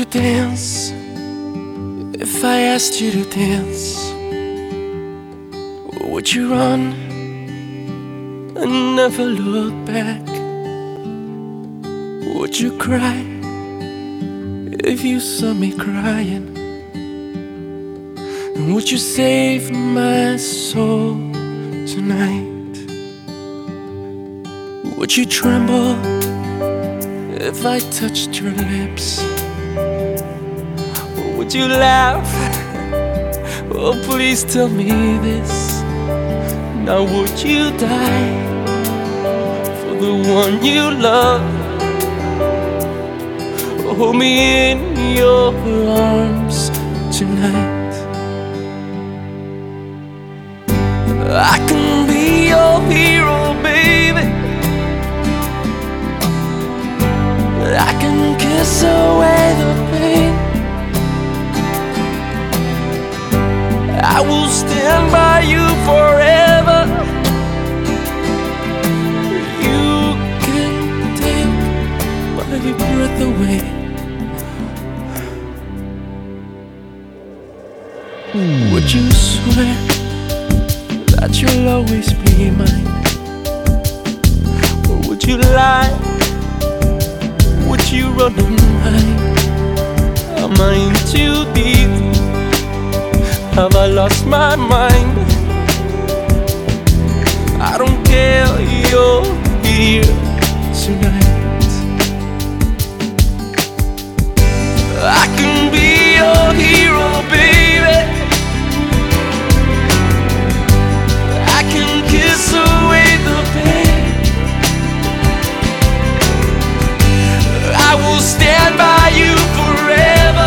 you dance? If I asked you to dance, would you run and never look back? Would you cry if you saw me crying? And would you save my soul tonight? Would you tremble if I touched your lips? Or would you laugh? Oh, please tell me this. Now would you die for the one you love? Hold me in your arms tonight. I can be your hero, baby. I can kiss away the pain. I will stand by you forever. You can take my breath away. Would you swear that you'll always be mine? Or would you lie? Would you run and hide? Am I in too deep? Have I lost my mind? I don't care, you're here tonight. I can be your hero, baby. I can kiss away the pain. I will stand by you forever.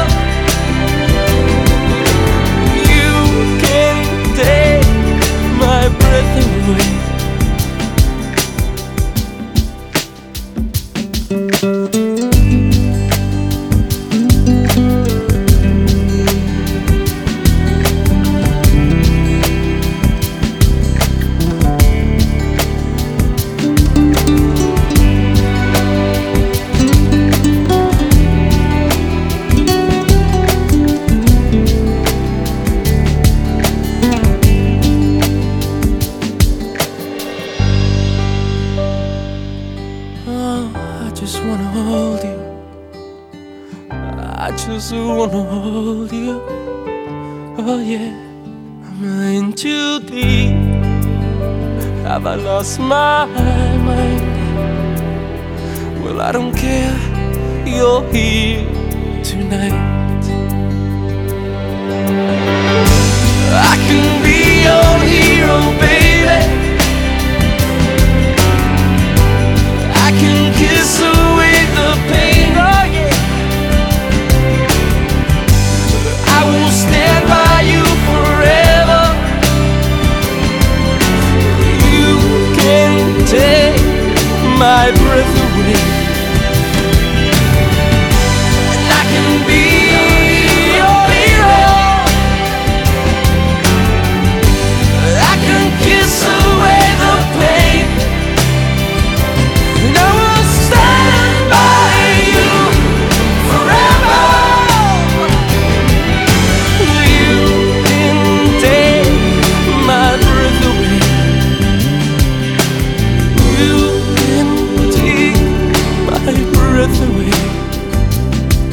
You can take my breath away. I just wanna hold you. I just wanna hold you. Oh yeah, I'm in too deep. Have I lost my mind? Well, I don't care, you're here tonight. I can be your hero, baby. I can kiss away the pain, oh yeah. I will stand by you forever. You can take my breath away. And I can be your hero. I can kiss away the pain. And I will stand by you forever. You can take my breath away. You can take my breath away.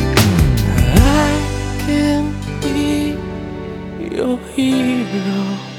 I can be your hero.